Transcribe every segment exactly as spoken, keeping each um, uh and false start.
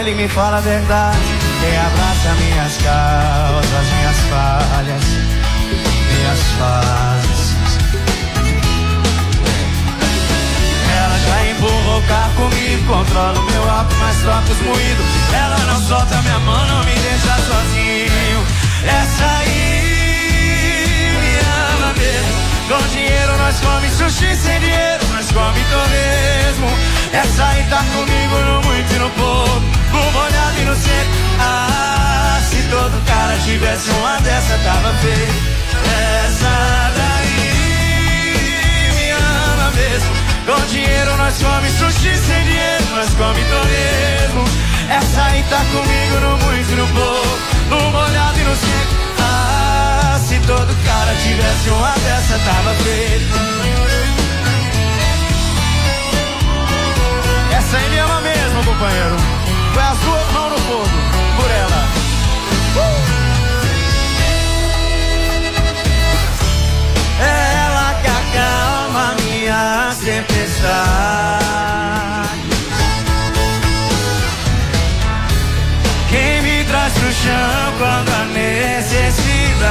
ele me fala a verdade. Quem abraça minhas causas, minhas falhas, minhas fases. Ela já empurrou o carro comigo, controla o meu álcool, mas troca os moídos. Ela não solta minha mão, não me deixa sozinho. Essa aí me ama mesmo. Com dinheiro nós come sushi, sem dinheiro nós come torresmo. Essa aí tá comigo no muito e no pouco, no molhado e no seco. Ah, se todo cara tivesse uma dessa tava feio. Essa daí me ama mesmo. Com dinheiro nós come sushi, sem dinheiro nós come torresmo. Essa aí tá comigo no muito e no pouco, no molhado e no seco. Ah, se todo cara tivesse uma dessa tava feito. Essa aí me ama mesmo, companheiro. Põe as duas mãos no fogo por ela. uh! Ela que acalma minha tempestade, quem me traz pro chão quando a necessidade.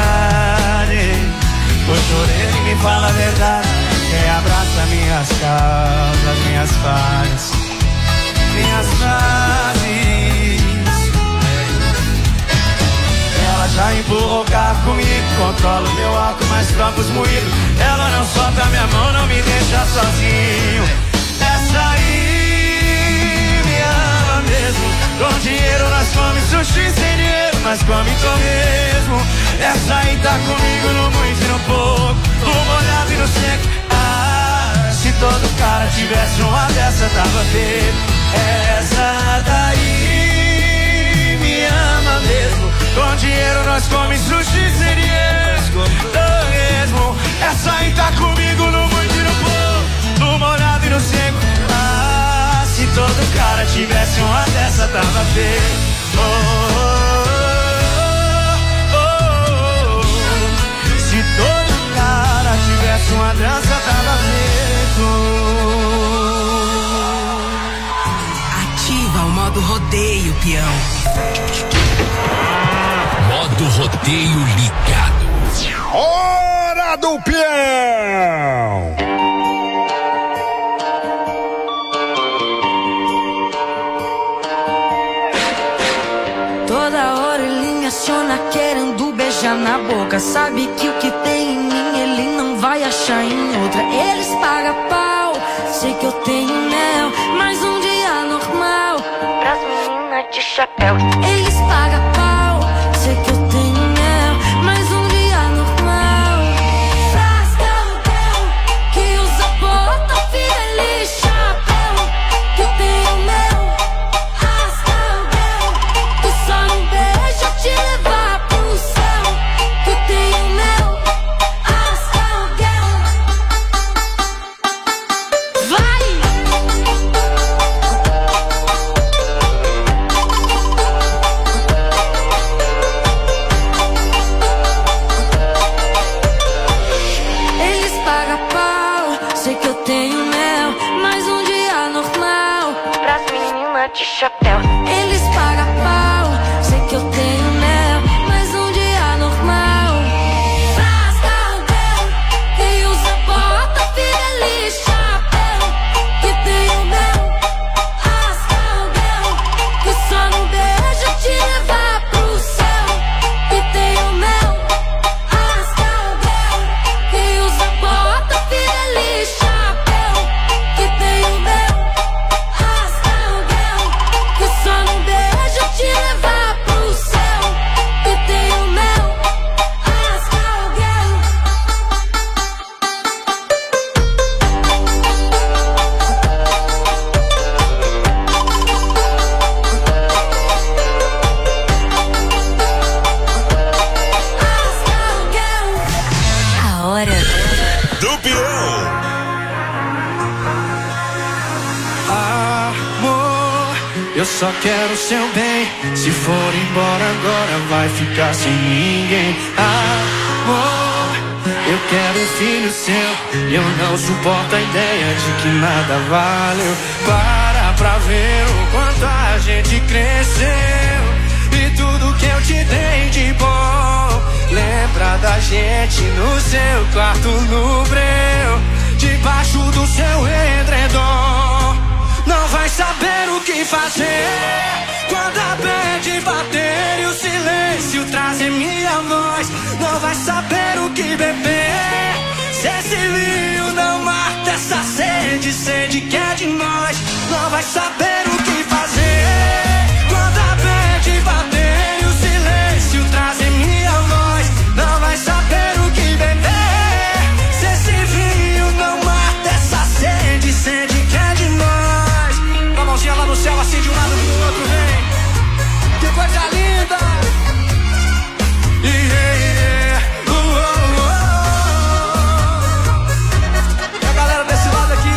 Pois por ele me fala a verdade. Quem abraça minhas causas, minhas falhas, minhas fases. Ela já empurrou o carro comigo, controla o meu álcool, mas troca os moídos. Ela não solta minha mão, não me deixa sozinho. Essa aí me ama mesmo. Com dinheiro nós come sushi, sem dinheiro nós come torresmo. Essa aí tá comigo no muito e no pouco, no molhado e no seco. Ah, se todo cara tivesse uma dessa tava feito. Essa daí me ama mesmo. Com dinheiro nós come sushi, sem dinheiro torresmo. Essa aí tá comigo no muito e no pouco, no molhado e no seco. Ah, se todo cara tivesse uma dessa tava feito. Oh, oh, oh, oh. Se todo cara tivesse uma dessa tava feito. Ativa o modo rodeio, peão. Modo rodeio ligado. Hora do peão. Toda hora ele me aciona querendo beijar na boca. Sabe que o que tem em mim ele não vai achar em outra. Eles pagam pau, sei que eu tenho mel, mas um dia normal pras meninas de chapéu. Eles pagam pau, sei que eu tenho mel, mas um dia normal pras galgão que usa bota, feliz chapéu. Que eu tenho mel, as galgão que só não beija te levar pro céu. Que eu tenho mel, as galgão. Vai! Eles pagam pau, sei que eu tenho mel, mas um dia normal pras meninas de chapéu. Eles pagam pau, sei que eu tenho mel, mas um dia normal pras galgão que usa bota, feliz chapéu. Que tenho mel, as galgão que só não beija te levar pro céu. Que tenho mel, as galgão que usa bota, feliz chapéu. Que tenho mel, as galgão que só não beija te levar pro céu. Que tenho mel, as galgão. As galgão. A hora Do peão. Amor, eu só quero seu bem. Se for embora agora vai ficar sem ninguém. Amor, eu quero um filho seu. Eu não suporto a ideia de que nada valeu. Para pra ver o quanto a gente cresceu. gente no seu quarto no breu, debaixo do seu edredom. Não vai saber o que fazer quando a bad bater e o silêncio trazer minha voz. Não vai saber o que beber se esse vinho não mata essa sede, sede que é de nós. Não vai saber o que fazer quando a bad bater e o silêncio trazer minha voz. Não vai saber o que beber se esse vinho não mata essa sede, sede que é de nós. Com a mãozinha lá no céu, assim de um lado pro outro, vem. Que coisa linda. Yeah, yeah. Uh, uh, uh. E a galera desse lado aqui.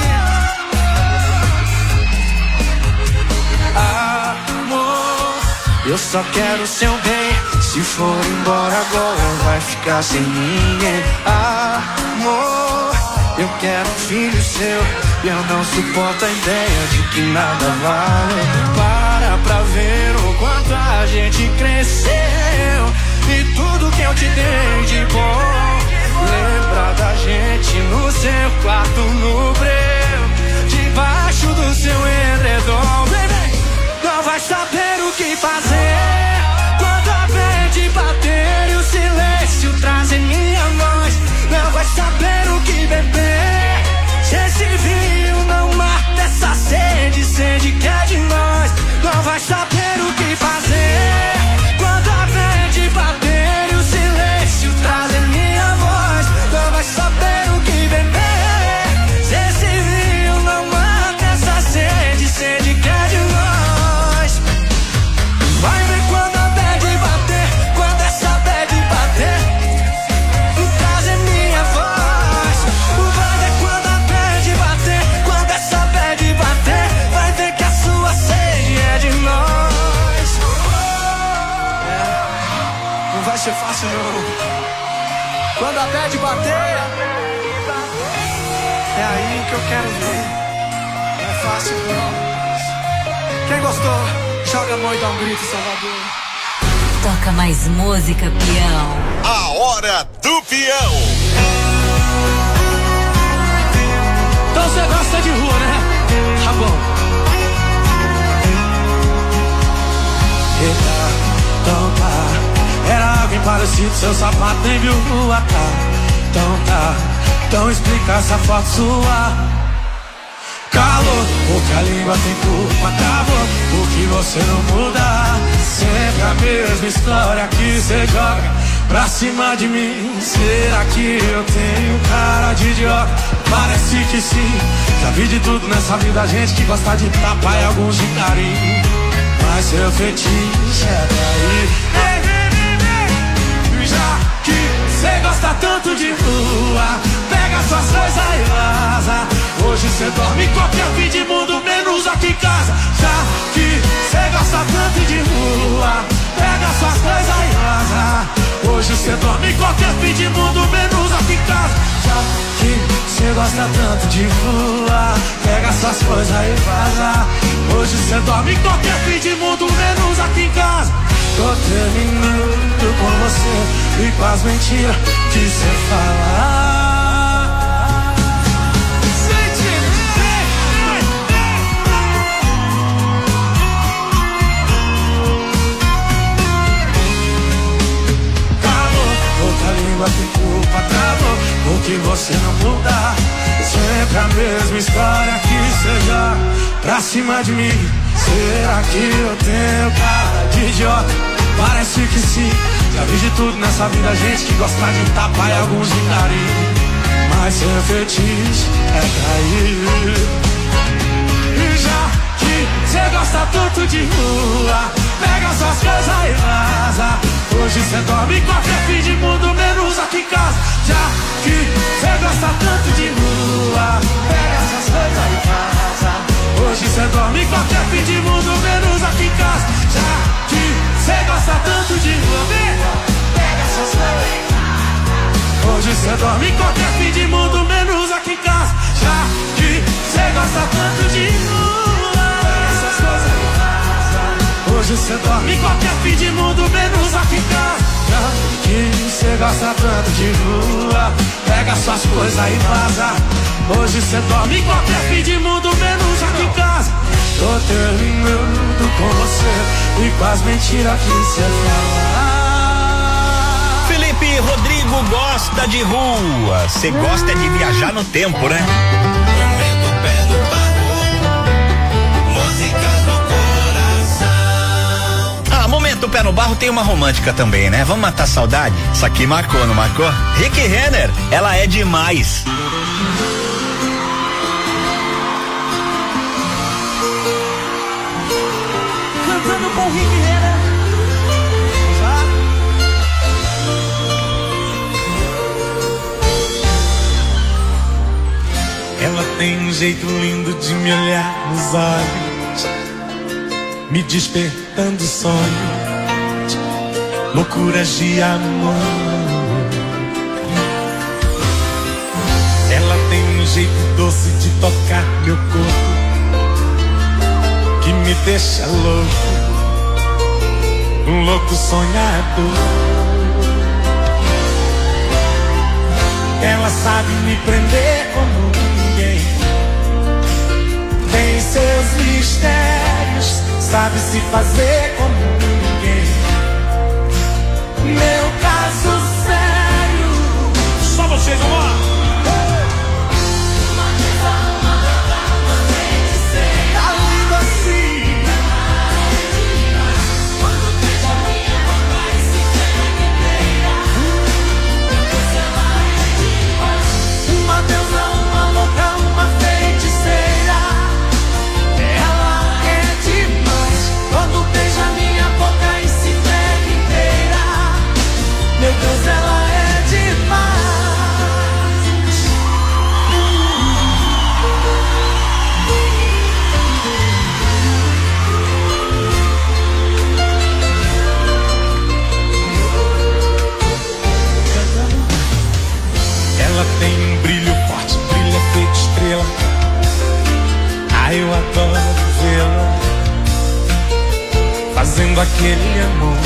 Amor, eu só quero seu bem. Se for embora agora vai ficar sem ninguém. Amor, eu quero um filho seu e eu não suporto a ideia de que nada vale. Para pra ver o quanto a gente cresceu e tudo que eu te dei de bom. Lembra da gente no seu quarto no breu, debaixo do seu edredom. Vem, vem. Não vai saber o que fazer quando a bad bater e o silêncio trazer minha voz. Não vai saber o que beber se esse vinho não mata essa sede, sede que é de nós. Não vai saber o que fazer quando a bad bater e o silêncio trazer minha voz. Não vai saber o que beber se esse vinho não mata essa sede, sede que é de nós. Vai ver quando a bad bater, quando essa bad bater, trazer minha voz. Vai ver quando a bad bater, quando essa bad bater, vai ver que a sua sede é de nós. É, não vai ser fácil não. Quando a bad bater, é aí que eu quero ver. Não é fácil não. Quem gostou, joga a mão e dá um grito, Salvador. Toca mais música, peão. A hora do peão. Então você gosta de rua, né? Tá bom. Eita, então tá. Era alguém parecido, seu sapato nem viu rua, tá? Então tá. Então explica essa foto sua. Calor, porque a língua tem culpa, acabou, porque você não muda. Sempre a mesma história que você joga pra cima de mim. Será que eu tenho cara de idiota? Parece que sim. Já vi de tudo nessa vida, gente que gosta de tapa e alguns de carinho. Mas seu fetiche é daí. Já que cê gosta tanto de rua, pega suas coisas e vaza. Hoje cê dorme em qualquer fim de mundo, menos aqui em casa. Já que cê gosta tanto de rua, pega suas coisas e vaza. Hoje cê dorme em qualquer fim de mundo, menos aqui em casa. Já que cê gosta tanto de rua, pega suas coisas e vaza. Hoje cê dorme em qualquer fim de mundo, menos aqui em casa. Tô terminando com você e com as mentiras que cê fala. Calor, outra língua tem culpa, acabou, porque você não muda. Sempre a mesma história que cê joga pra cima de mim. Será que eu tenho cara de idiota? Parece que sim. Já vi de tudo nessa vida, gente que gosta de tapa e alguns de carinho. Mas seu fetiche é cair. E já que cê gosta tanto de rua, pega suas coisas e vaza. Hoje cê dorme em qualquer fim de mundo, menos aqui em casa. Já que cê gosta tanto de rua, pega suas coisas e vaza. Hoje cê dorme em qualquer fim de mundo, menos aqui em casa. Já que cê gosta tanto de rua, pega suas coisas e vaza. Hoje cê dorme em qualquer fim de mundo, menos aqui em casa. Já que cê gosta tanto de rua, pega suas coisas e vaza. Hoje cê dorme em qualquer fim de mundo, menos aqui em casa. Que cê gosta tanto de rua, pega suas coisas e vaza. Hoje cê dorme em qualquer fim de mundo, menos aqui em casa. Tô terminando com você e com as mentiras que cê fala. Felipe Rodrigo gosta de rua. Cê gosta de viajar no tempo, né? Momento Pé no Barro tem uma romântica também, né? Vamos matar a saudade? Isso aqui marcou, não marcou? Rick Renner, ela é demais. Cantando com Rick Renner. Ela tem um jeito lindo de me olhar nos olhos, me despertando sonhos, loucuras de amor. Ela tem um jeito doce de tocar meu corpo, que me deixa louco, um louco sonhador. Ela sabe me prender como ninguém, tem seus mistérios, sabe se fazer como ninguém. Meu caso sério, só vocês, vamos lá. Tá lindo assim. Quando vejo a minha boca e se pega inteira, ela é demais. Uma deusa, uma louca, uma feiticeira. Ela é demais. Quando beija minha boca e se entrega inteira, meu Deus, ela é demais. Ela tem um brilho forte, brilha feito estrela. Ah, eu adoro vê-la fazendo aquele amor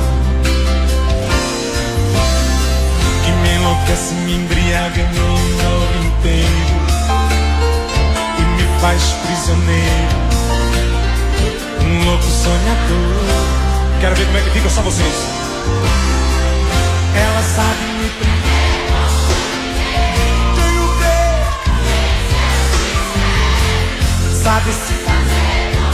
que me enlouquece, me embriaga, me envolve inteiro e me faz prisioneiro, um louco sonhador. Quero ver como é que fica só vocês. Ela sabe me prender, tenho que, sabe se fazer.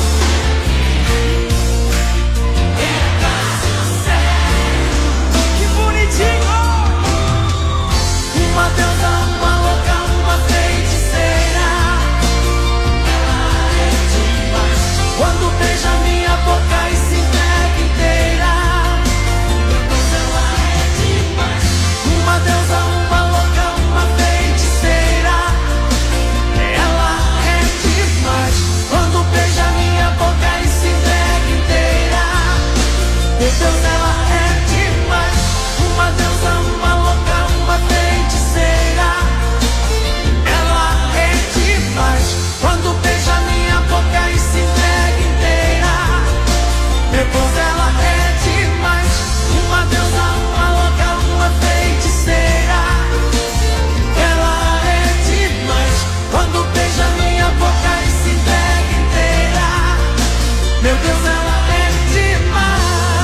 Uma deusa, uma louca, uma feiticeira. Ela é demais. Quando beija minha boca e se entrega inteira, meu Deus, ela é demais. Uma deusa, uma louca, uma feiticeira. Ela é demais. Quando beija minha boca e se entrega inteira, meu Deus, ela é demais. Uma deusa, uma louca, uma feiticeira. Ela é demais. Quando beija minha boca e se entrega inteira, meu Deus, ela é demais. Uma deusa, uma louca, uma feiticeira. Ela é demais. Quando beija minha boca e se entrega inteira, meu Deus, ela é demais.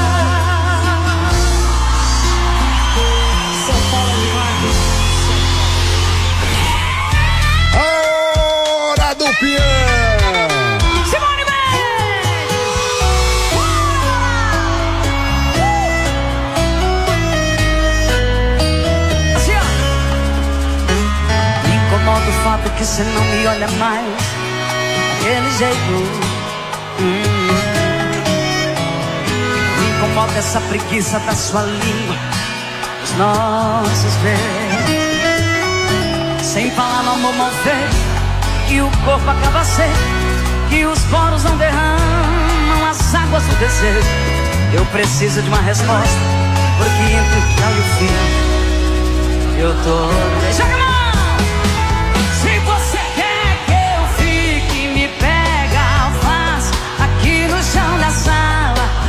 São Paulo demais. Hora do peão. Simone Assim, ó. Me incomoda o fato que você não me olha mais daquele jeito. Hum. Me incomoda essa preguiça da sua língua, os nossos beijos. Sem falar no amor mal feito, que o corpo acaba seco, que os poros não derramam as águas do desejo. Eu preciso de uma resposta, porque entre o final e o fim eu tô... Joga a mão! Se você quer que eu fique, me pega, faz aqui no chão da sala.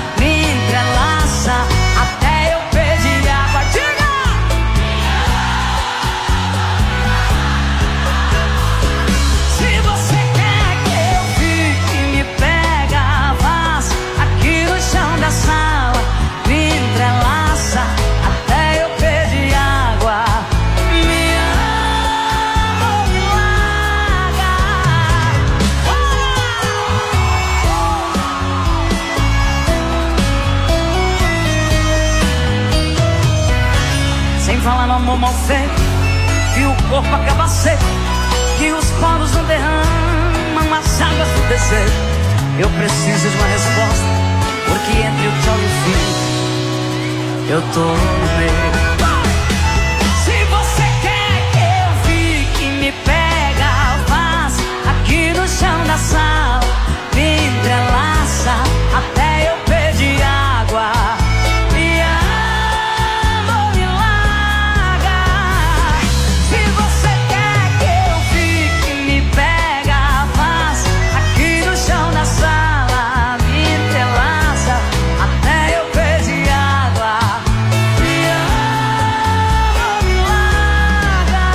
transformar no amor mal feito, que o corpo acaba seco, que os poros não derramam as águas do desejo. Eu preciso de uma resposta, porque entre o tchau e o fim eu tô no meio. Se você quer que eu fique, me pega, faz aqui no chão da sala, me entrelaça até eu pedir água. Me ama, me larga. Se você quer que eu fique, me pega, faz aqui no chão da sala, me entrelaça até eu pedir água. Me ama, me larga.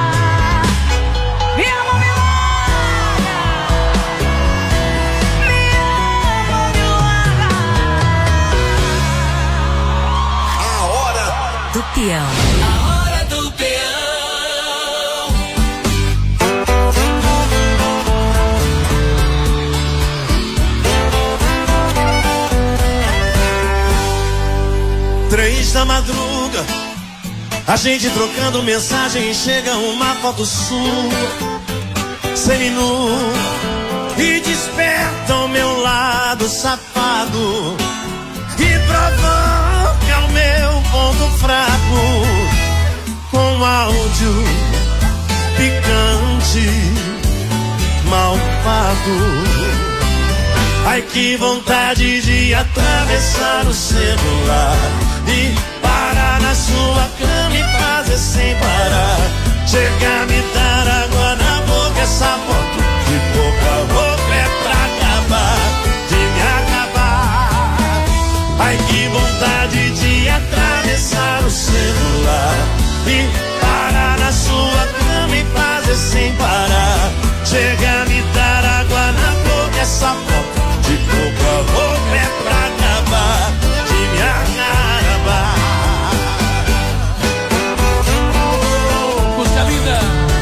Me ama, me larga. Me ama, me larga. A hora Do peão. A hora do peão. Três da madruga, a gente trocando mensagem, chega uma foto sua, seminu, e desperta o meu lado safado, e provoca o meu ponto fraco, com áudio picante, malvado. Ai, que vontade de atravessar o celular e parar na sua cama e fazer sem parar. Chega a me dar água na boca, essa foto de boca a boca é pra acabar, de me acabar. Ai, que vontade de atravessar o celular e parar na sua cama e fazer sem parar. Chega a me dar água na boca, essa foto de boca a boca é pra acabar, de me acabar. Música linda.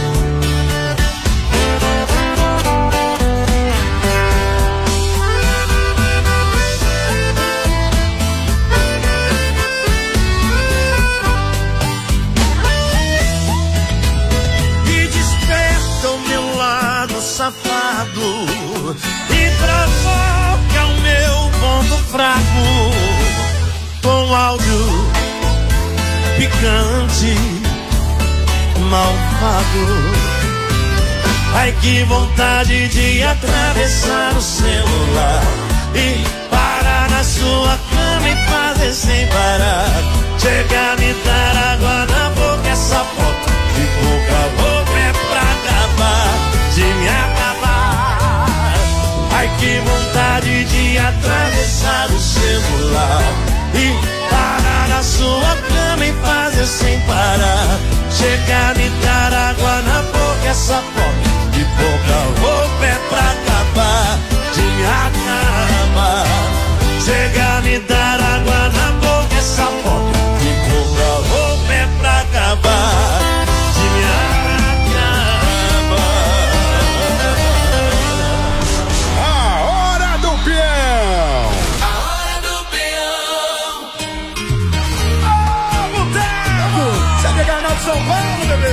E desperta o meu lado safado e provoca o meu ponto fraco, com áudio picante, malvado. Ai, que vontade de atravessar o celular e parar na sua cama e fazer sem parar. Chega a me dar água na boca, essa foto de boca a boca é pra acabar, de me acabar. Ai, que vontade de atravessar o celular e parar na sua cama e fazer sem parar. Chega a me dar água na boca, essa foto de boca a boca é pra acabar, de me acabar. Chega a me dar água na boca, essa foto de boca a boca é pra acabar, de me acabar. A hora do peão. A hora do peão. Ô, boteco! Você é Carnaval de São Paulo, bebê?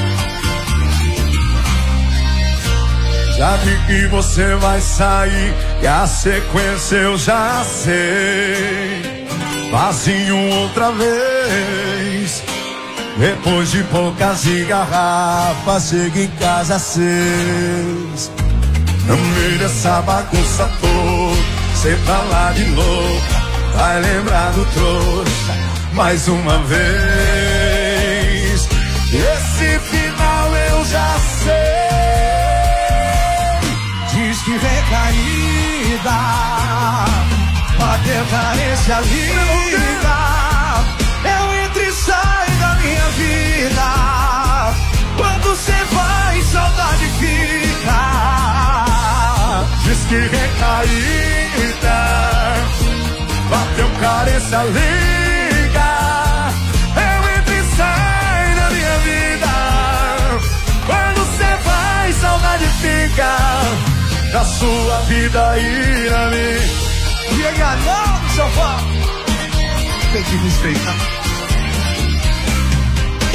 Já vi que você vai sair e a sequência eu já sei. Vazio outra vez. Depois de poucas garrafas, chega em casa às seis. No meio dessa bagunça toda, cê pra lá de novo, vai lembrar do trouxa mais uma vez. Esse final eu já sei. Diz que recaída, bateu carência, liga. Eu entro e saio da minha vida. Quando cê vai, saudade fica. Diz que recaída, bateu carência, liga. Eu entro e saio da minha vida. Quando cê vai, saudade fica. Da sua vida e na minha. E aí, não, sofá. Tem que respeitar.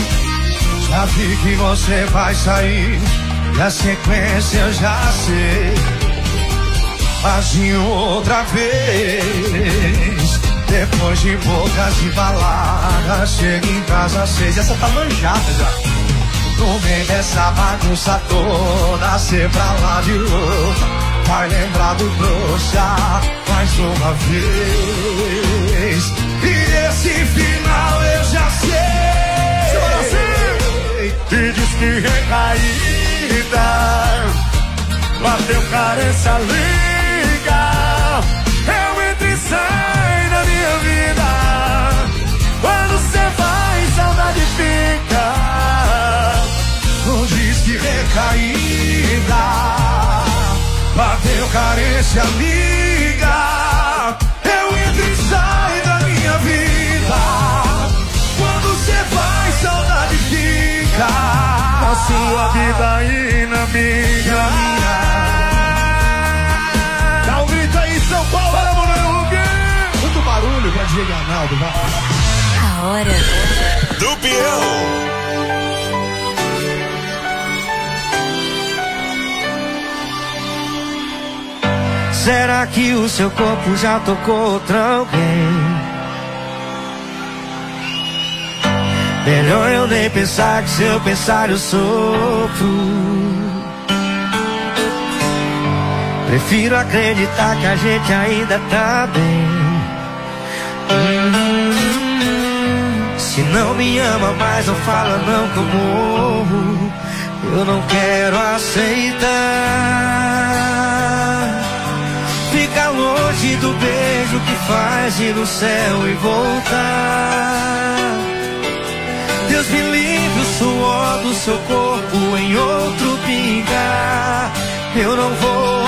Já vi que você vai sair e a sequência eu já sei. Mas em outra vez, depois de bocas de balada, chega em casa seis. Essa tá manjada já. No meio dessa bagunça toda, cê pra lá de louca, vai lembrar do trouxa mais uma vez. E esse final eu já sei. E diz que recaída, bateu carência, liga. Eu entro e saio da minha vida. Quando cê vai, saudade fica. Não diz que recaída, bateu carência, liga. Eu entro e saio da minha vida. Quando cê vai, saudade fica. Na sua vida e na minha. Dá um grito aí, São Paulo, vamos ver o quê? Muito barulho pra Diego Arnaldo, vai. A hora do peão. Será que o seu corpo já tocou outra alguém? Melhor eu nem pensar, que se eu pensar eu sofro. Prefiro acreditar que a gente ainda tá bem. Hum, se não me ama mais, não fala não que eu morro. Eu não quero aceitar. Fica longe do beijo que faz ir no céu e voltar. Deus me livre, o suor do seu corpo em outro pingar. Eu não vou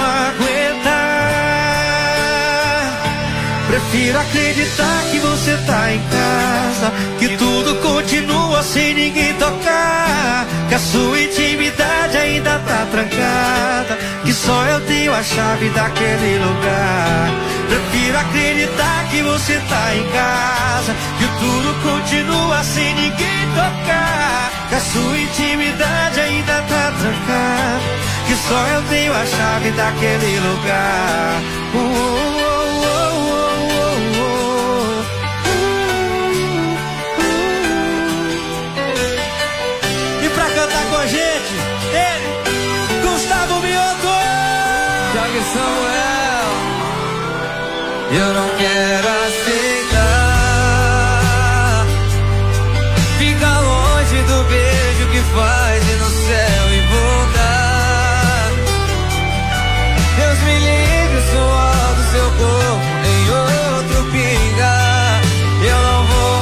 aguentar. Prefiro acreditar que você tá em casa, que tudo continua sem ninguém tocar, que a sua intimidade ainda tá trancada, que só eu tenho a chave daquele lugar. Prefiro acreditar que você tá em casa, que tudo continua sem ninguém tocar, que a sua intimidade ainda tá trancada, que só eu tenho a chave daquele lugar. Uh, uh, uh, uh, uh, uh. E pra cantar com a gente, ele, Gustavo Mioto. Thiago Samuel, eu não quero aceitar. Fica longe do beijo que faz ir no céu e voltar. Deus me livre, o suor do seu corpo em outro pingar. Eu não vou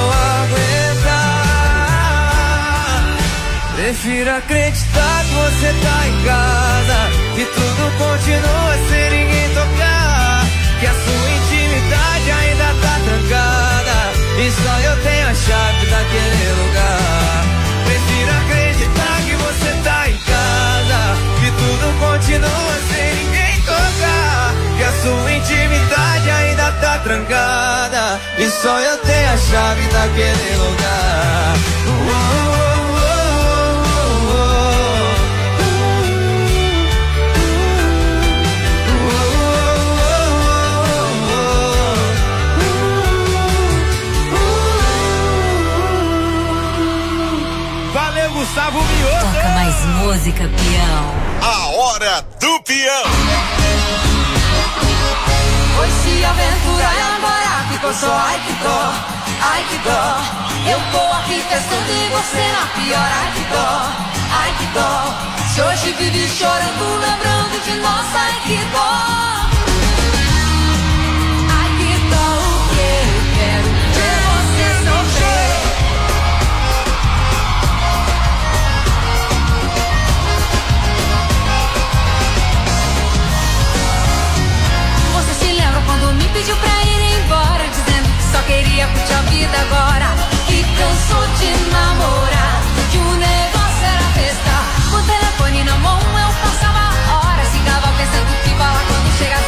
aguentar. Prefiro acreditar que você tá em casa, que tudo continua sem ninguém tocar, que a sua intimidade ainda tá trancada e só eu tenho a chave daquele lugar. Prefiro acreditar que você tá em casa, que tudo continua sem ninguém tocar, que a sua intimidade ainda tá trancada e só eu tenho a chave daquele lugar. Uh, uh, uh. Gustavo Mioto. Toca mais música, peão. A hora do peão. Foi se aventurar e agora ficou só ai que dó, ai que dó. Eu tô aqui pensando em você na pior, ai que dó, ai que dó. Se hoje vive chorando, lembrando de nós, ai que dó. Ai que dó, o que eu quero ver você sofrer. Quando me pediu pra ir embora, dizendo que só queria curtir a vida agora, que cansou de namorar, que o negócio era festa. Com o telefone na mão eu passava horas, ficava pensando que falar quando chegasse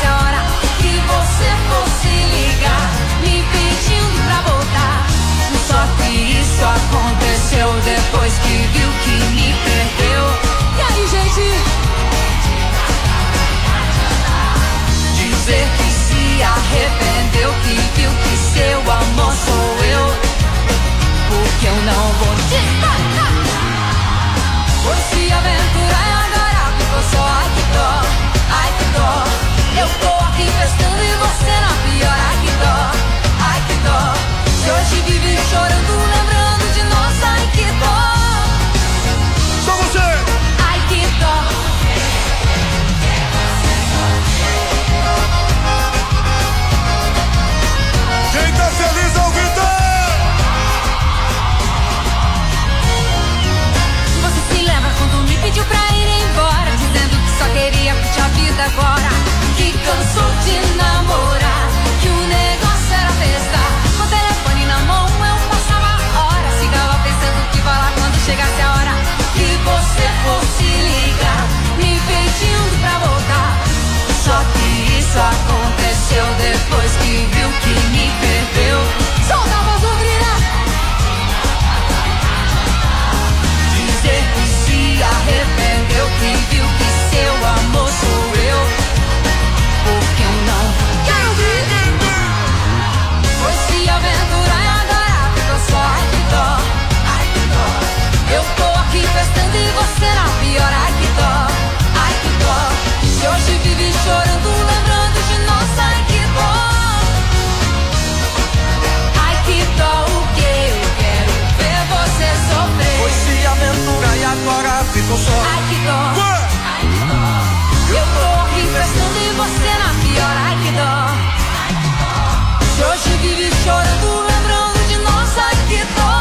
console. Ai que dó, ai que dó. Eu tô aqui prestando e você na pior. Ai que dó, ai que dó. Se hoje vive chorando, lembrando de nós. Ai que dó,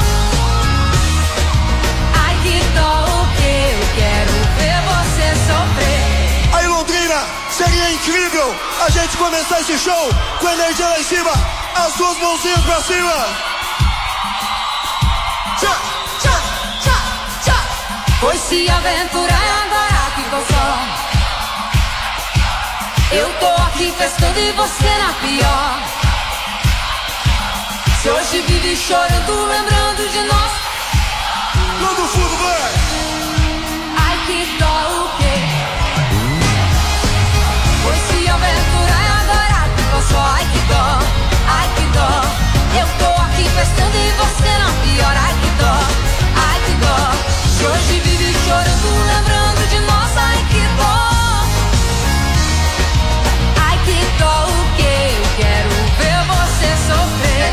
ai que dó. O que eu quero ver você sofrer. Aí Londrina, seria incrível a gente começar esse show com energia lá em cima. As duas mãozinhas pra cima. Tchá, tchá, tchá, tchá. Pois se aventurar agora que tô só. Eu tô aqui festando e você na pior. Se hoje vive chorando, lembrando de nós. Lá do fundo, vai. Ai que dó o quê? Pois se aventurar agora que tô só. Ai que dó, ai que dó. Eu tô aqui festando e você na pior. Ai que dó, ai que dó. Se hoje vive chorando, lembrando de nós. Ai que dó, ai que dó o que eu quero ver você sofrer.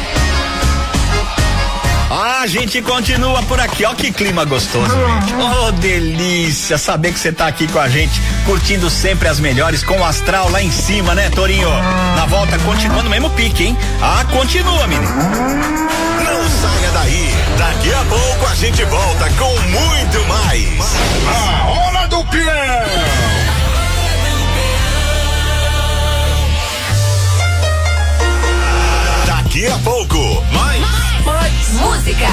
A gente continua por aqui, ó que clima gostoso, gente. Oh, delícia saber que você tá aqui com a gente, curtindo sempre as melhores, com o astral lá em cima, né, Torinho? Na volta, continua no mesmo pique, hein? Ah, continua, menino. Não saia daí, daqui a pouco a gente volta com muito mais. A hora do peão. Daqui a pouco, mais, mais música.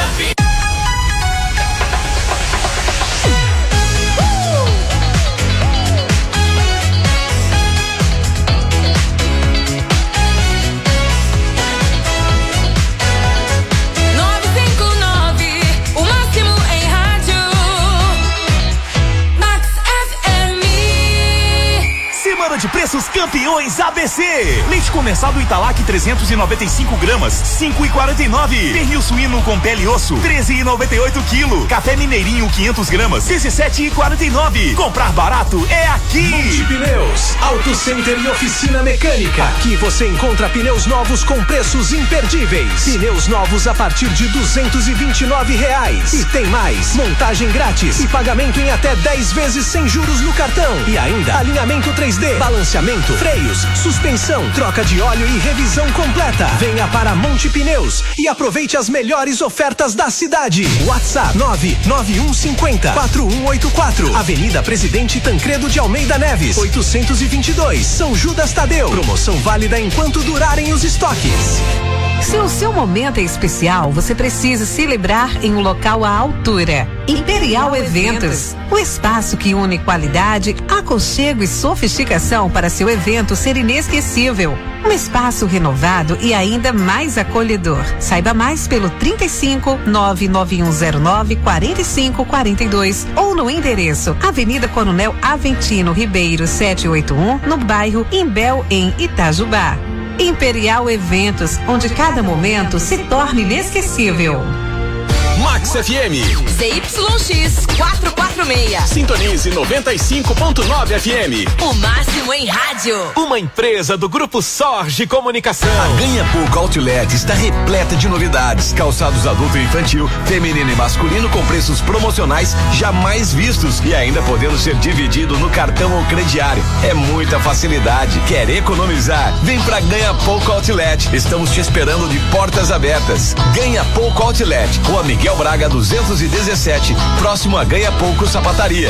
De preços campeões A B C. Leite condensado Italac trezentos e noventa e cinco gramas, cinco e quarenta e nove. Pernil suíno com pele e osso, treze e noventa e oito quilo. Café Mineirinho quinhentas gramas, dezessete e quarenta e nove. Comprar barato é aqui. Monte Pneus, Auto Center e oficina mecânica. Aqui você encontra pneus novos com preços imperdíveis. Pneus novos a partir de duzentos e vinte e nove reais. E tem mais, montagem grátis e pagamento em até dez vezes sem juros no cartão. E ainda alinhamento três D, balanceamento, freios, suspensão, troca de óleo e revisão completa. Venha para Monte Pneus e aproveite as melhores ofertas da cidade. WhatsApp nove nove um cinco zero quatro um oito quatro. Avenida Presidente Tancredo de Almeida Neves, oitocentos e vinte e dois, São Judas Tadeu. Promoção válida enquanto durarem os estoques. Se o seu momento é especial, você precisa celebrar em um local à altura. Imperial Eventos, o espaço que une qualidade, aconchego e sofisticação para seu evento ser inesquecível. Um espaço renovado e ainda mais acolhedor. Saiba mais pelo trinta e cinco, nove nove um zero nove, quarenta e cinco quarenta e dois ou no endereço Avenida Coronel Aventino Ribeiro setecentos e oitenta e um, no bairro Imbel, em Itajubá. Imperial Eventos, onde cada momento se torna inesquecível. Max F M. Z Y X quatrocentos e quarenta e seis. Sintonize noventa e cinco ponto nove F M. O máximo em rádio. Uma empresa do Grupo Sorge Comunicação. A Ganha Pouco Outlet está repleta de novidades. Calçados adulto e infantil, feminino e masculino com preços promocionais jamais vistos e ainda podendo ser dividido no cartão ou crediário. É muita facilidade. Quer economizar? Vem pra Ganha Pouco Outlet. Estamos te esperando de portas abertas. Ganha Pouco Outlet. Rua Miguel Braga duzentos e dezessete, próximo a Ganha Pouco Sapataria.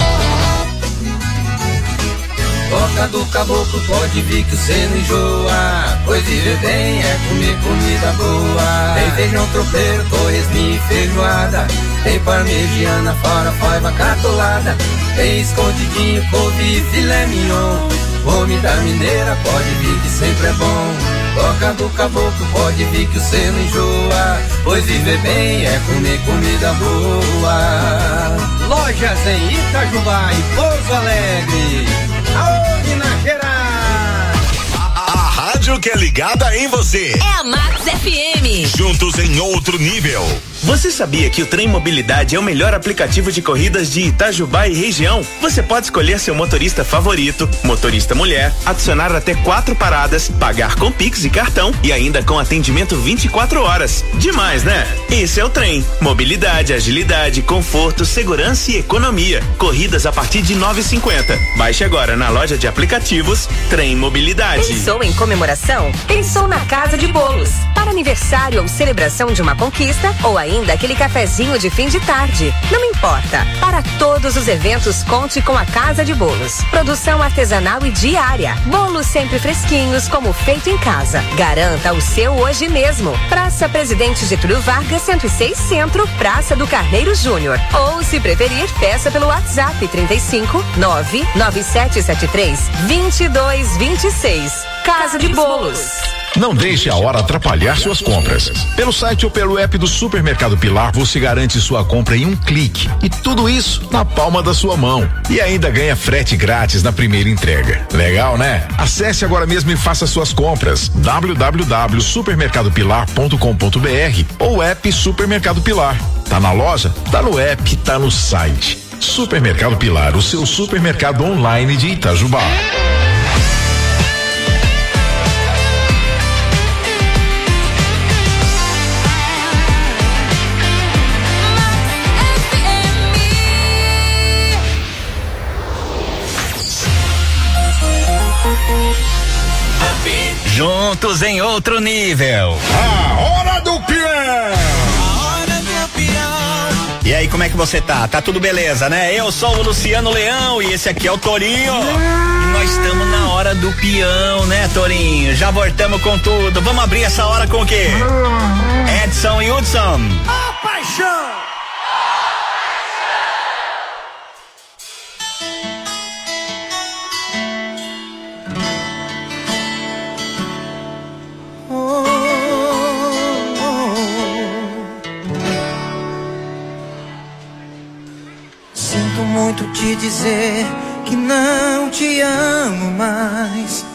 Toca do caboclo, pode vir que cê não enjoa, pois viver bem é comer comida boa. Tem feijão tropeiro, torresminho e feijoada, tem parmegiana, farofa, catolada, tem escondidinho, couve e filé mignon. Homem da mineira, pode vir que sempre é bom. Toca do caboclo, pode vir que cê não enjoa, pois viver bem é comer comida boa. Lojas em Itajubá e Pouso Alegre, aonde Minas Gerais. A, a rádio que é ligada em você. É a Max F M. Juntos em outro nível. Você sabia que o Trem Mobilidade é o melhor aplicativo de corridas de Itajubá e região? Você pode escolher seu motorista favorito, motorista mulher, adicionar até quatro paradas, pagar com Pix e cartão e ainda com atendimento vinte e quatro horas. Demais, né? Esse é o Trem. Mobilidade, agilidade, conforto, segurança e economia. Corridas a partir de nove e cinquenta. Baixe agora na loja de aplicativos Trem Mobilidade. Pensou em comemoração? Pensou na Casa de Bolos. Para aniversário ou celebração de uma conquista ou ainda aquele cafezinho de fim de tarde. Não importa. Para todos os eventos, conte com a Casa de Bolos. Produção artesanal e diária. Bolos sempre fresquinhos, como feito em casa. Garanta o seu hoje mesmo. Praça Presidente Getúlio Vargas, cento e seis Centro, Praça do Carneiro Júnior. Ou, se preferir, peça pelo WhatsApp trinta e cinco, nove nove sete sete três, vinte e dois vinte e seis. Casa de Bolos. Não deixe a hora atrapalhar suas compras. Pelo site ou pelo app do Supermercado Pilar, você garante sua compra em um clique. E tudo isso na palma da sua mão. E ainda ganha frete grátis na primeira entrega. Legal, né? Acesse agora mesmo e faça suas compras. w w w ponto supermercado pilar ponto com ponto b r ou app Supermercado Pilar. Tá na loja? Tá no app, tá no site. Supermercado Pilar, o seu supermercado online de Itajubá. Juntos em outro nível. A hora do peão. A hora do peão. E aí, como é que você tá? Tá tudo beleza, né? Eu sou o Luciano Leão e esse aqui é o Torinho. E nós estamos na hora do peão, né, Torinho? Já voltamos com tudo. Vamos abrir essa hora com o quê? Edson e Hudson. A paixão. Muito te dizer que não te amo mais.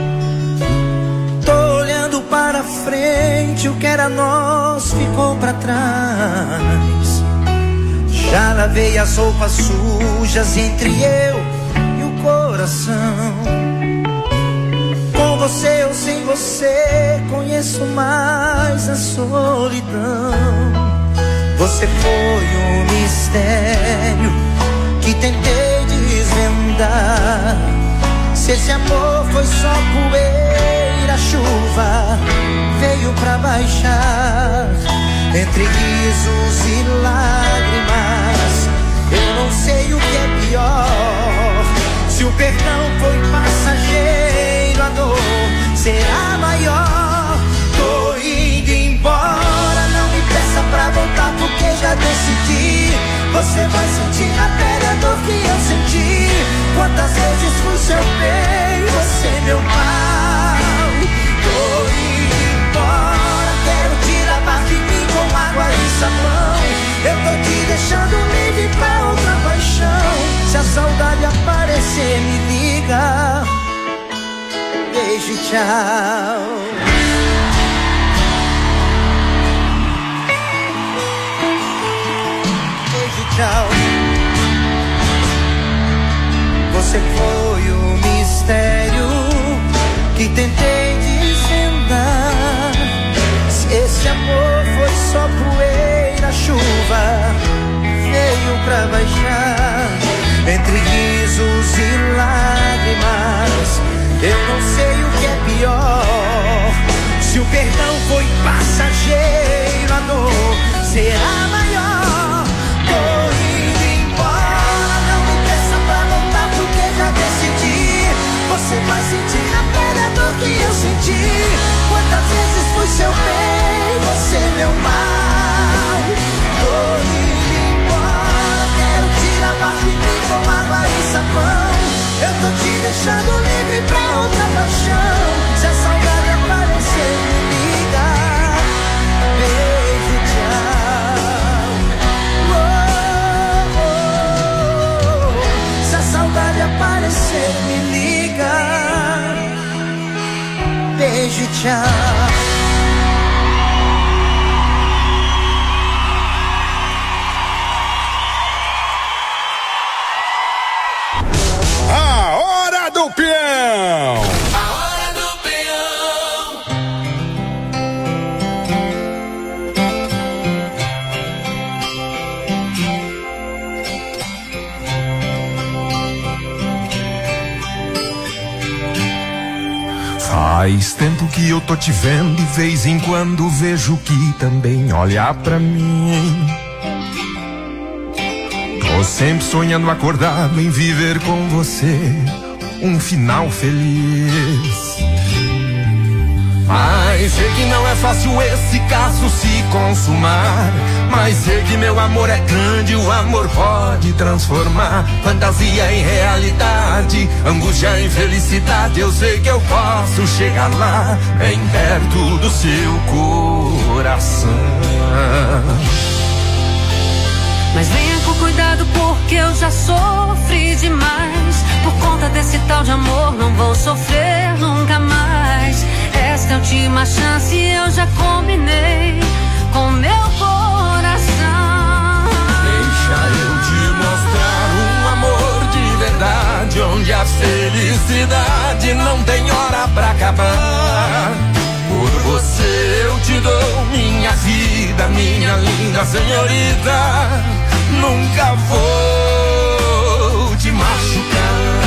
Tô olhando para frente, o que era nós ficou pra trás. Já lavei as roupas sujas entre eu e o coração. Com você ou sem você, conheço mais a solidão. Você foi um mistério que tentei desvendar. Se esse amor foi só poeira, chuva veio pra baixar. Entre risos e lágrimas, eu não sei o que é pior. Se o perdão foi passageiro, a dor será maior. Tô indo embora, não me peça pra voltar, porque já decidi. Você vai sentir na pele a dor que eu senti. Quantas vezes fui seu bem, você meu mal. Tô indo embora, quero te lavar de mim com água e sabão. Eu tô te deixando livre pra outra paixão. Se a saudade aparecer, me liga. Beijo e tchau. Tchau. Você foi o mistério que tentei desvendar. Se esse amor foi só poeira, chuva veio pra baixar. Entre risos e lágrimas, eu não sei o que é pior. Se o perdão foi passageiro, a dor será maior. Você vai sentir na pele a dor que eu senti. Quantas vezes fui seu bem, você meu mal. Tô indo embora, quero te lavar de mim com água e sabão. Eu tô te deixando livre pra outra paixão. Se a saudade aparecer, me liga. Beijo, tchau. Faz tempo que eu tô te vendo e vez em quando vejo que também olha pra mim. Tô sempre sonhando acordado em viver com você um final feliz. Mas sei que não é fácil esse caso se consumar. Mas sei que meu amor é grande, o amor pode transformar fantasia em realidade, angústia em felicidade. Eu sei que eu posso chegar lá, bem perto do seu coração. Mas venha com cuidado porque eu já sofri demais. Por conta desse tal de amor não vou sofrer nunca mais. Esta é a última chance, eu já combinei com meu coração. Deixa eu te mostrar um amor de verdade, onde a felicidade não tem hora pra acabar. Por você eu te dou minha vida, minha linda senhorita. Nunca vou te machucar.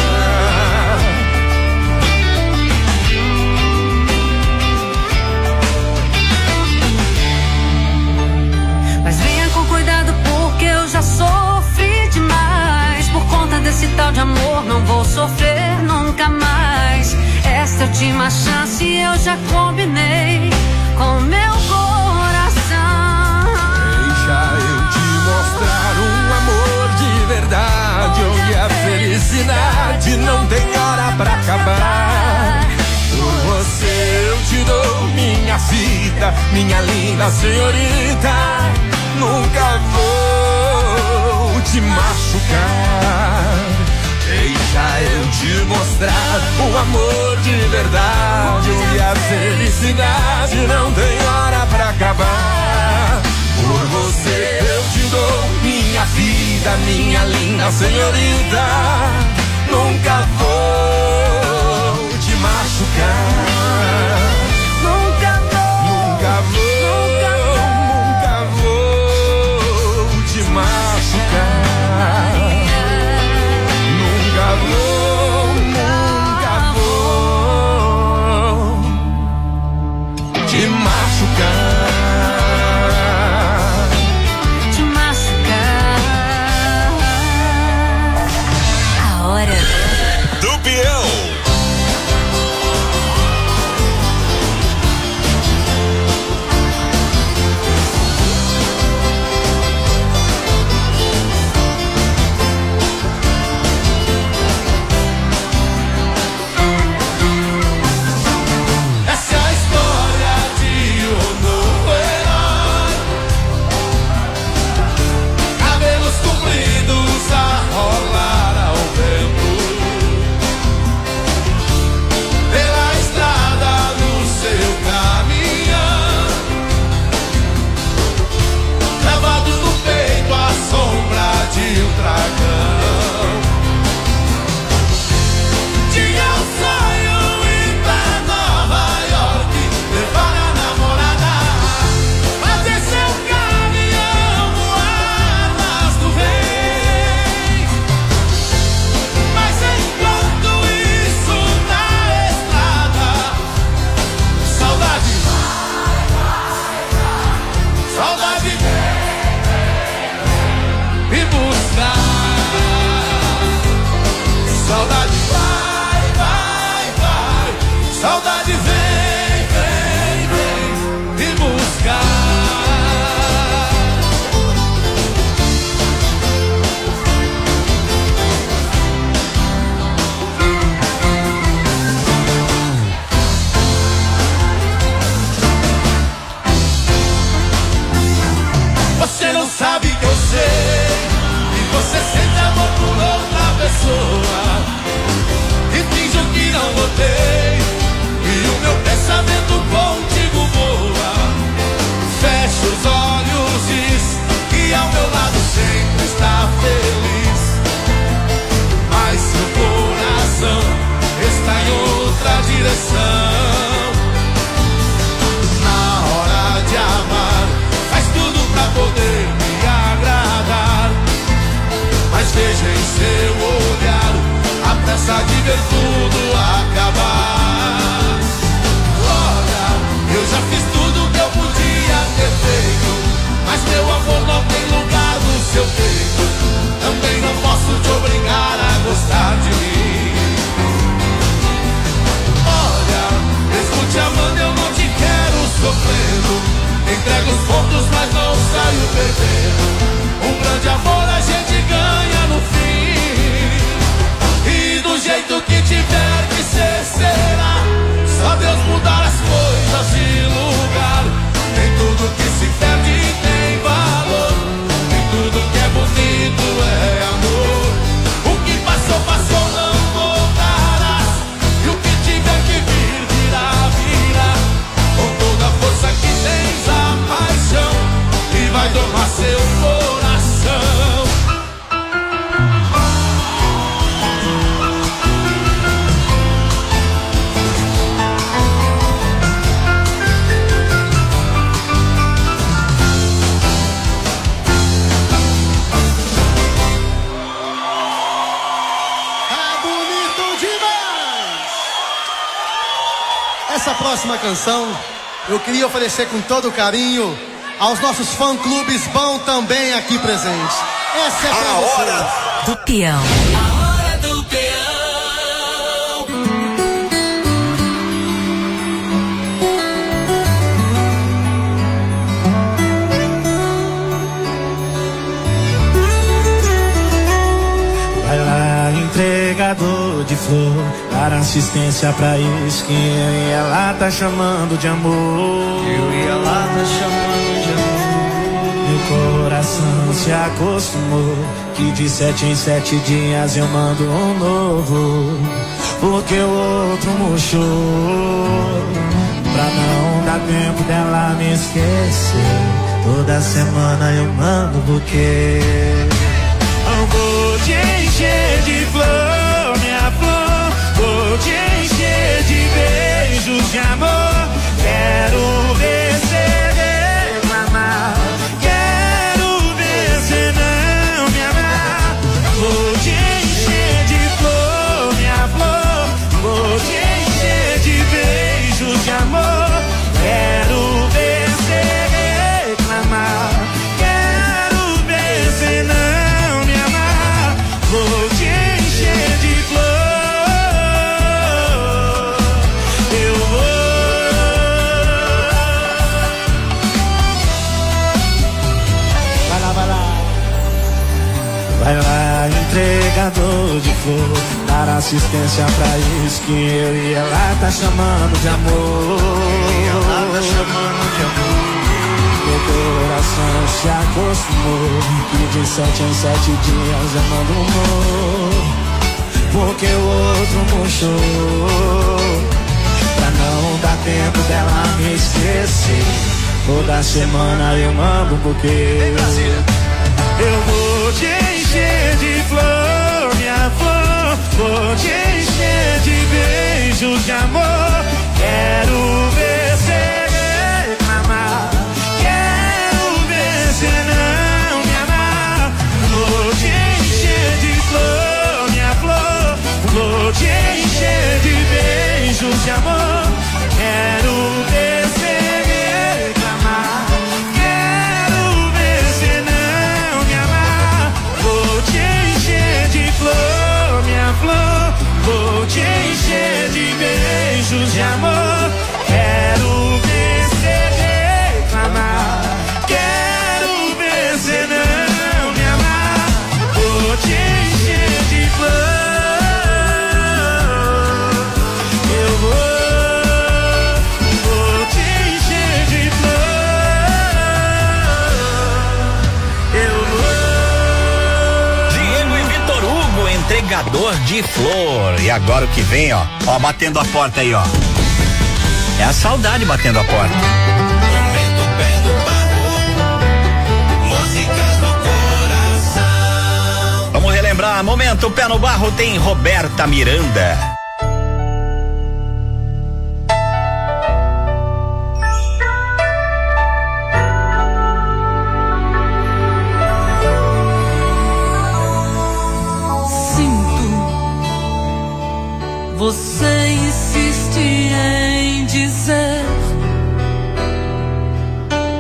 Mas venha com cuidado porque eu já sofri demais. Por conta desse tal de amor não vou sofrer nunca mais. Esta é a última chance, eu já combinei com meu coração. Deixa eu te mostrar um amor de verdade, onde a felicidade não tem hora pra acabar. Por você eu te dou minha vida, minha linda senhorita. Nunca vou te machucar. Deixa eu te mostrar um amor de verdade, onde a felicidade não tem hora pra acabar. Por você eu te dou minha vida, minha linda senhorita. Nunca vou te machucar. Nunca vou, nunca vou, nunca vou, nunca vou te machucar. Nunca vou, nunca vou te machucar. Te machucar. A hora do peão. pressa de ver tudo acabar. já fiz tudo que eu podia ter feito, mas meu amor não tem lugar no seu peito. Também não posso te obrigar a gostar de mim. Olha, mesmo te amando eu não te quero sofrendo. Entrego os pontos, mas não saio perdendo. Um grande amor a gente ganha no fim. E do jeito que tiver que ser, será. Só Deus mudar as coisas de lugar. Nem tudo que se perde tem valor. Nem tudo que é bonito é amor. O que passou, passou, não voltarás. E o que tiver que vir, virá, virá. Com toda a força que tens, a paixão que vai domar seu coração. Essa próxima canção eu queria oferecer com todo carinho aos nossos fã-clubes bom também aqui presentes. Essa é pra A você. hora do peão. A hora do peão. Vai lá, entregador de flor, dar assistência pra isso que eu e ela tá chamando de amor. Eu e ela tá chamando de amor. Meu coração se acostumou que de sete em sete dias eu mando um novo, porque o outro murchou. Pra não dar tempo dela me esquecer, toda semana eu mando buquê. Eu vou te encher de flor, minha flor. Vou te encher de beijos de amor. Quero ver você reclamar. Quero ver você não me amar. Vou te encher de flor, minha flor. Vou te encher de beijos de amor. Quero ver você reclamar. Quero ver você não me amar. Vou te encher de flor. Eu vou. Vai lá, vai lá. Vai lá, entregador de flor, dar assistência pra isso que eu e ela tá chamando de amor. E ela tá chamando de amor. Meu coração se acostumou que de sete em sete dias eu mando um amor, porque o outro murchou. Pra não dar tempo dela me esquecer, toda semana eu mando um buquê. Eu vou te encher de flor, minha flor. Vou te encher de beijos de amor. Quero ver você reclamar. Quero ver você não me amar. Vou te encher de flor, minha flor. Vou te encher de beijos de amor. Quero ver você reclamar. Quero ver você não me amar. Vou te encher de flor, minha flor. Vou te encher de beijos de amor. Quero ver você reclamar. Quero ver você não me amar. Vou te encher de flor. Eu vou, vou te encher de flor. Eu vou. Diego e Vitor Hugo, entregador de flor. E agora o que vem, ó, ó, batendo a porta aí, ó. É a saudade batendo a porta. Vamos relembrar, momento Pé no Barro tem Roberta Miranda. Você insiste em dizer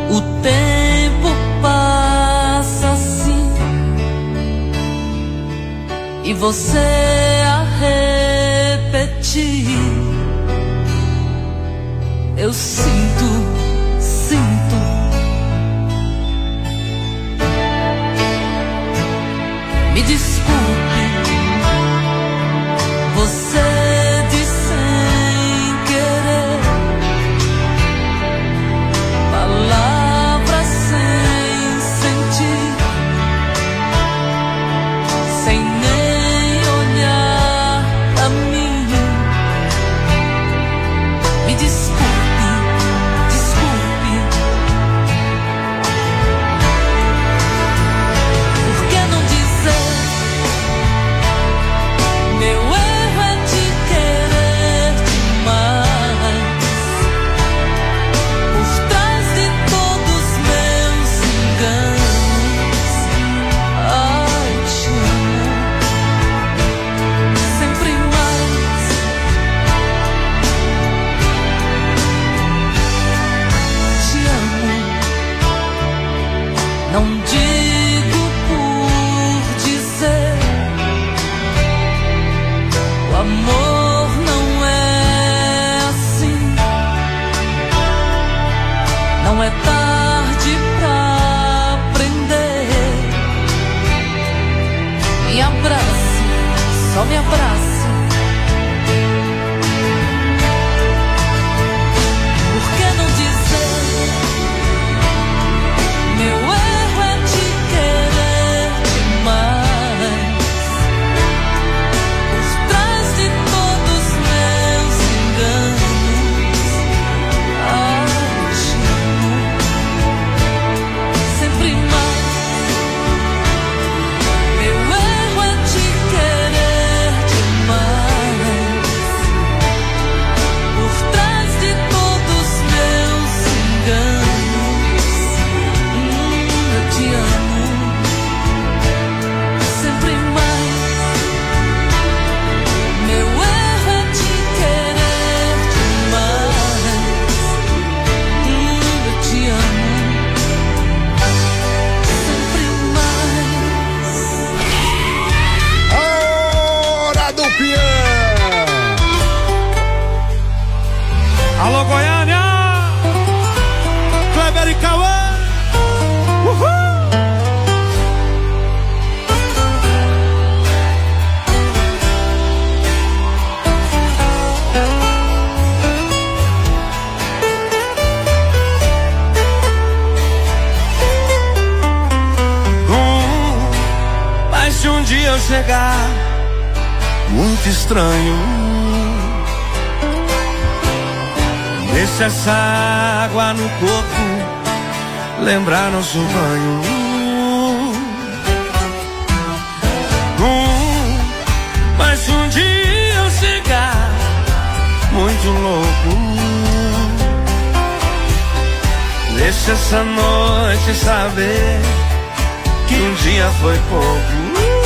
O tempo passa assim e você a repetir. Eu sinto, sinto. Me desculpe, você disse sem querer, palavras sem sentir, sem nem olhar pra mim. Me desculpe, desculpe. Por que não dizer? Meu erro é te querer demais. Por trás de todos meus enganos, ai, te amo sempre mais. Te amo. Não digo por dizer. O amor não é assim. Não é tarde pra aprender. Me abrace, só me abrace. Por que não dizer? Meu erro é te querer demais. Por trás de todos meus enganos, ai, te amo sempre mais. Meu erro é te querer demais. Por trás de todos meus enganos, hum, eu te amo sempre mais. Meu erro é te querer demais. Hum, eu te amo sempre mais. Hora do peão! Alô, Goiânia! Kleber e Cauã! Uhul! Hum, mas se um dia eu chegar muito estranho, deixa essa água no corpo lembrar nosso banho. Hum, mas se um dia eu chegar muito louco, deixa essa noite saber que um dia foi pouco.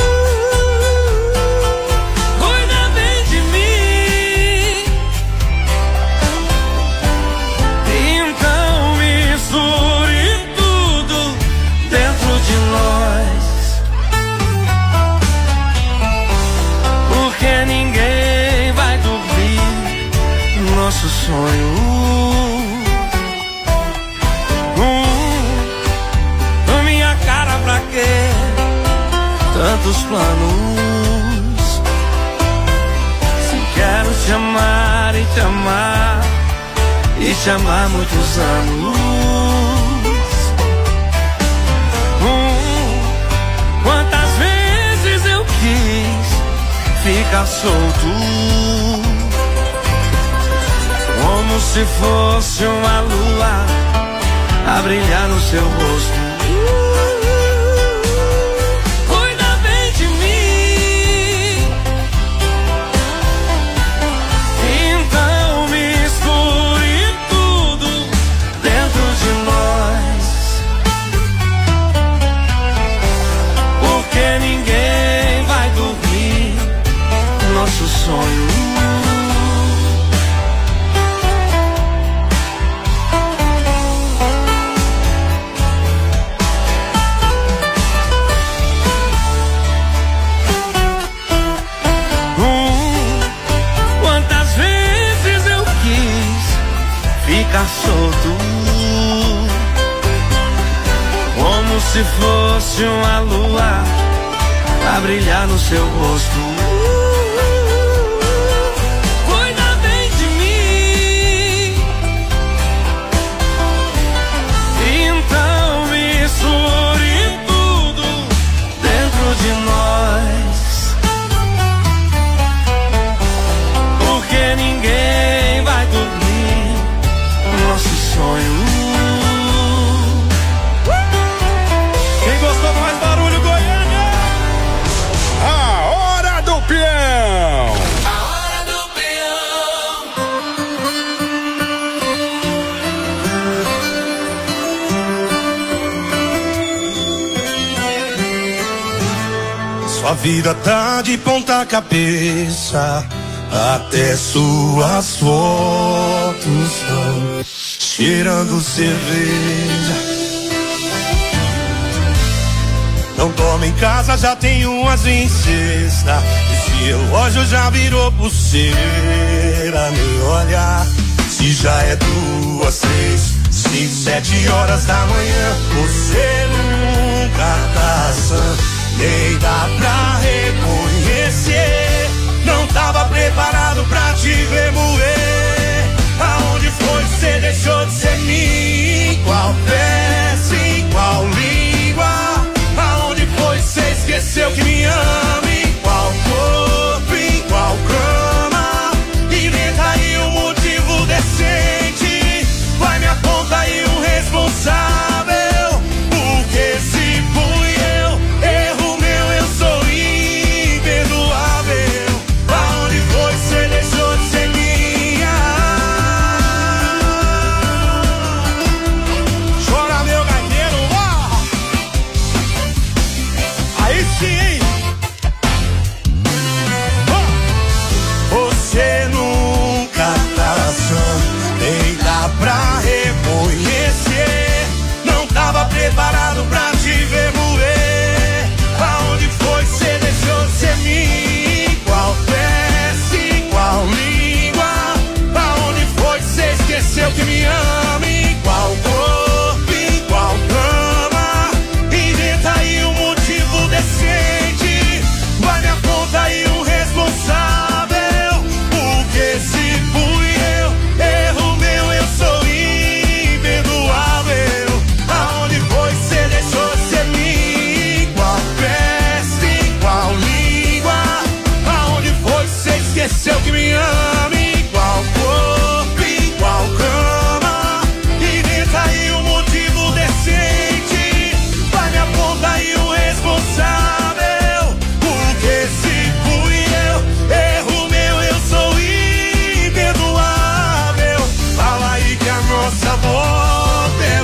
Cuida bem de mim, então misture tudo dentro de nós, porque ninguém vai dormir no nosso sonho. Hum, minha cara, pra quê? Tantos planos. Se quero te amar e te amar e te amar muitos anos. Hum, quantas vezes eu quis ficar solto, como se fosse uma lua a brilhar no seu rosto. Cuida bem de mim, então misture tudo dentro de nós, porque ninguém vai dormir nosso sonho. se fosse uma lua a brilhar no seu rosto. Cuida bem de mim, então misture tudo dentro de nós, porque ninguém vai dormir no nosso sonho. Quem gostou do mais barulho, Goiânia? A hora do peão! A hora do peão. Sua vida tá de ponta cabeça, até suas fotos estão cheirando cerveja. Não toma em casa, já tem umas em cesta. Esse relógio já virou pulseira. Nem olha, se já é duas, três, cinco, sete horas da manhã. Você nunca tá sã, nem dá pra reconhecer. Não tava preparado pra te ver moer. Aonde foi que você deixou de ser mim? Qual peça, em qual língua? Aonde foi cê esqueceu que me ama? Em qual corpo, em qual cama? Inventa aí um motivo decente. Vai, me aponta aí um responsável. Porque se fui eu, erro meu, eu sou imperdoável. Aonde foi cê deixou de ser minha? Chora, meu gaiteiro, ó! Aí sim, hein? Oh! Você nunca tá sã, nem dá pra reconhecer. Não tava preparado pra te ver moer. Aonde foi que cê deixou de ser mim? Qual peça, em qual língua? Aonde foi que cê esqueceu que me ama? Em qual corpo, em qual cama? Inventa aí um motivo decente. Vai, me aponta aí um responsável. Porque se fui eu, erro meu, eu sou imperdoável. Aonde foi que cê deixou de ser mim? Qual peça, em qual língua? Aonde foi que cê esqueceu que me ama? Em qual corpo, em qual cama? Inventa aí um motivo decente. Vai, me aponta aí um responsável. Porque se fui eu, erro meu, eu sou imperdoável. Fala aí que a nossa volta é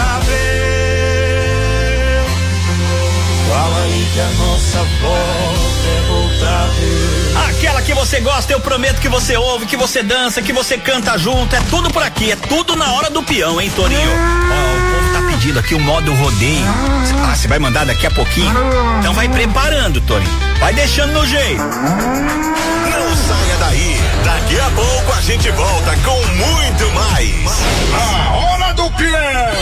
voltável. Fala aí que a nossa volta é voltável. Aquela que você gosta, eu prometo que você ouve, que você dança, que você canta junto. É tudo por aqui, é tudo na hora do peão, hein, Torinho? Ó, o povo tá pedindo aqui o modo rodeio. Ah, você vai mandar daqui a pouquinho? Então vai preparando, Torinho. Vai deixando no jeito. Não saia daí. Daqui a pouco a gente volta com muito mais. A hora do peão.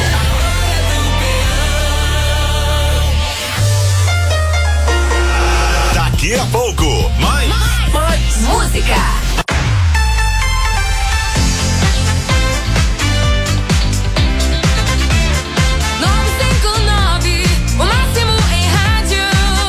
Daqui a pouco, mais. Mais música. nove cinco nove, o máximo em rádio.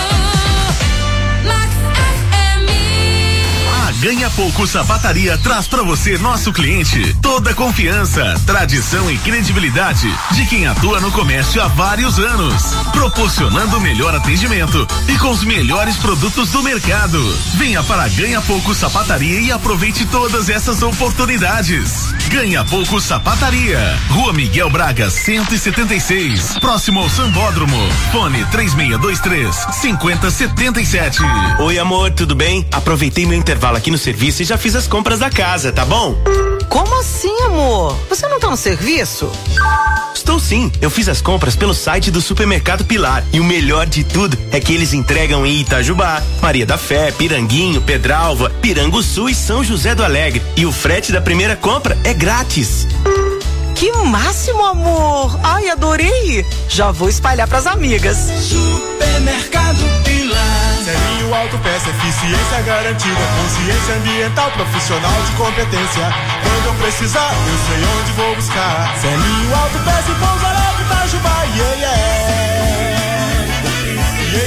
Max F M. A Ganha Pouco Sapataria traz pra você, nosso cliente, toda a confiança, tradição e credibilidade de quem atua no comércio há vários anos, proporcionando o melhor atendimento e com os melhores produtos do mercado. Venha para Ganha Pouco Sapataria e aproveite todas essas oportunidades. Ganha Pouco Sapataria, Rua Miguel Braga, cento e setenta e seis, próximo ao Sambódromo. Fone três seis dois três, cinco zero sete sete. Oi, amor, tudo bem? Aproveitei meu intervalo aqui no serviço e já fiz as compras da casa, tá bom? Como assim, amor? Você não tá no serviço? Estou sim, eu fiz as compras pelo site do Supermercado Pilar e o melhor de tudo é que eles entregam em Itajubá, Maria da Fé, Piranguinho, Pedralva, Piranguçu e São José do Alegre, e o frete da primeira compra é grátis. Que máximo, amor! Ai, adorei! Já vou espalhar pras amigas. Supermercado Pilar. Selinho Autopeça, eficiência garantida, consciência ambiental, profissional de competência. Quando eu precisar, eu sei onde vou buscar. Selinho Autopeça e Pouso Alegre, Itajubá, yeah, yeah. Yeah,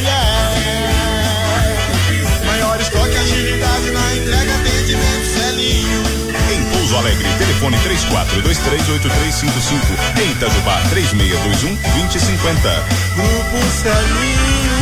yeah. Maior estoque, agilidade na entrega, atendimento, Selinho. Em Pouso Alegre, telefone três quatro dois três oito três cinco cinco. Em Itajubá, três seis dois um dois zero cinco zero. Grupo Selinho.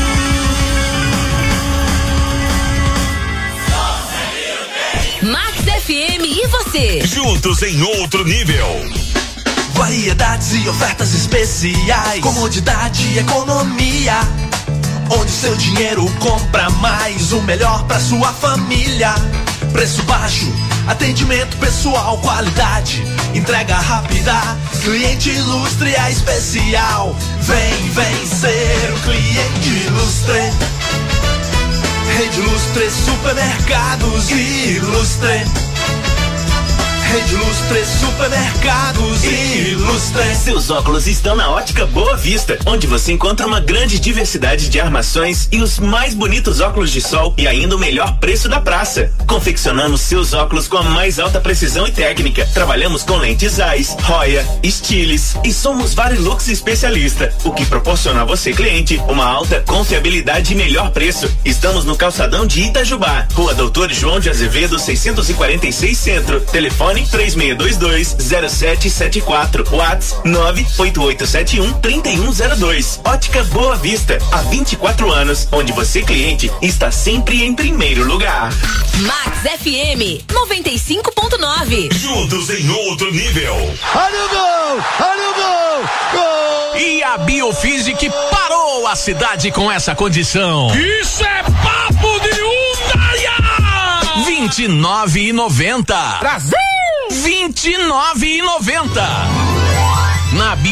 Max F M e você. Juntos em outro nível. Variedades e ofertas especiais. Comodidade e economia. Onde seu dinheiro compra mais. O melhor pra sua família. Preço baixo, atendimento pessoal, qualidade, entrega rápida, cliente ilustre é especial. Vem, vem ser o cliente ilustre. Rede Ilustre Supermercados Ilustre. Rede Ilustre Supermercados Ilustre. Seus óculos estão na Ótica Boa Vista, onde você encontra uma grande diversidade de armações e os mais bonitos óculos de sol e ainda o melhor preço da praça. Confeccionamos seus óculos com a mais alta precisão e técnica. Trabalhamos com lentes Zeiss, Roya, Stiles e somos Varilux especialista, o que proporciona a você, cliente, uma alta confiabilidade e melhor preço. Estamos no calçadão de Itajubá, Rua Doutor João de Azevedo, seiscentos e quarenta e seis Centro. Telefone três seis dois dois zero sete sete quatro. WhatsApp nove oito oito sete um três um zero dois. Ótica Boa Vista, há vinte e quatro anos, onde você, cliente, está sempre em primeiro lugar. Max F M noventa e cinco ponto nove. Juntos em outro nível. Olha o gol! Olha o gol! Gol! E a Biofísica parou a cidade com essa condição. Isso é papo de Undaia! vinte e nove e noventa. Brasil! vinte e nove e noventa. Na Bio